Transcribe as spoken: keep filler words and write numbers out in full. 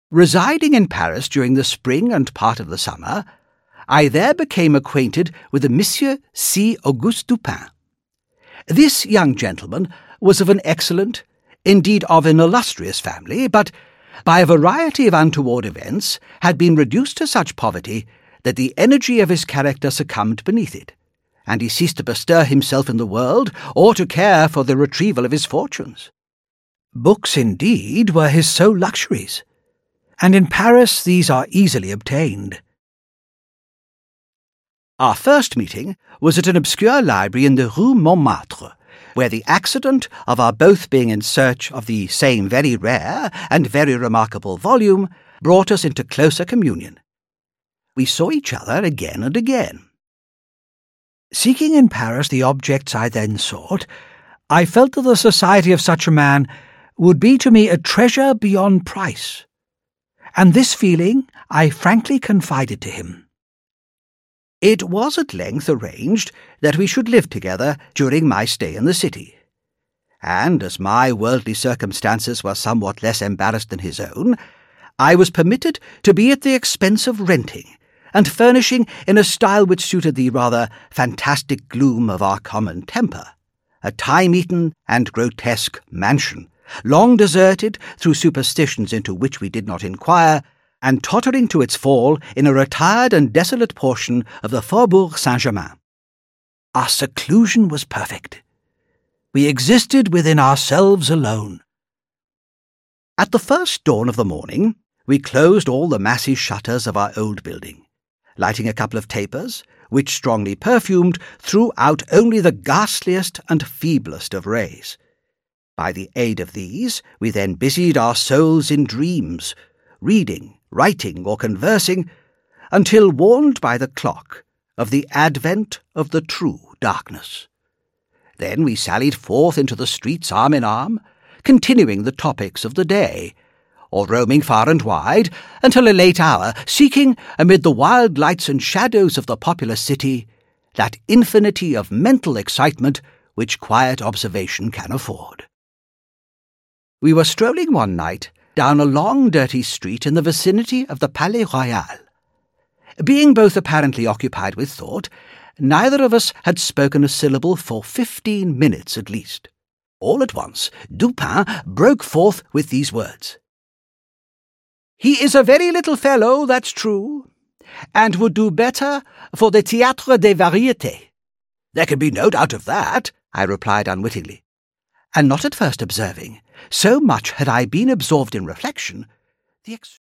Residing in Paris during the spring and part of the summer, I there became acquainted with a Monsieur C. Auguste Dupin. This young gentleman was of an excellent, indeed of an illustrious family, but by a variety of untoward events had been reduced to such poverty that the energy of his character succumbed beneath it, and he ceased to bestir himself in the world or to care for the retrieval of his fortunes. Books, indeed, were his sole luxuries, and in Paris these are easily obtained. Our first meeting was at an obscure library in the Rue Montmartre, where the accident of our both being in search of the same very rare and very remarkable volume brought us into closer communion. We saw each other again and again. Seeking in Paris the objects I then sought, I felt that the society of such a man would be to me a treasure beyond price, and this feeling I frankly confided to him. It was at length arranged that we should live together during my stay in the city, and as my worldly circumstances were somewhat less embarrassed than his own, I was permitted to be at the expense of renting and furnishing in a style which suited the rather fantastic gloom of our common temper, a time-eaten and grotesque mansion, long deserted through superstitions into which we did not inquire, and tottering to its fall in a retired and desolate portion of the Faubourg Saint-Germain. Our seclusion was perfect. We existed within ourselves alone. At the first dawn of the morning, we closed all the massy shutters of our old building, lighting a couple of tapers, which, strongly perfumed, threw out only the ghastliest and feeblest of rays. By the aid of these, we then busied our souls in dreams, reading, writing, or conversing, until warned by the clock of the advent of the true darkness. Then we sallied forth into the streets arm in arm, continuing the topics of the day, or roaming far and wide until a late hour, seeking, amid the wild lights and shadows of the populous city, that infinity of mental excitement which quiet observation can afford. We were strolling one night down a long dirty street in the vicinity of the Palais Royal. Being both apparently occupied with thought, neither of us had spoken a syllable for fifteen minutes at least. All at once, Dupin broke forth with these words. "He is a very little fellow, that's true, and would do better for the Théâtre des Variétés." "There can be no doubt of that," I replied unwittingly, and not at first observing, so much had I been absorbed in reflection, the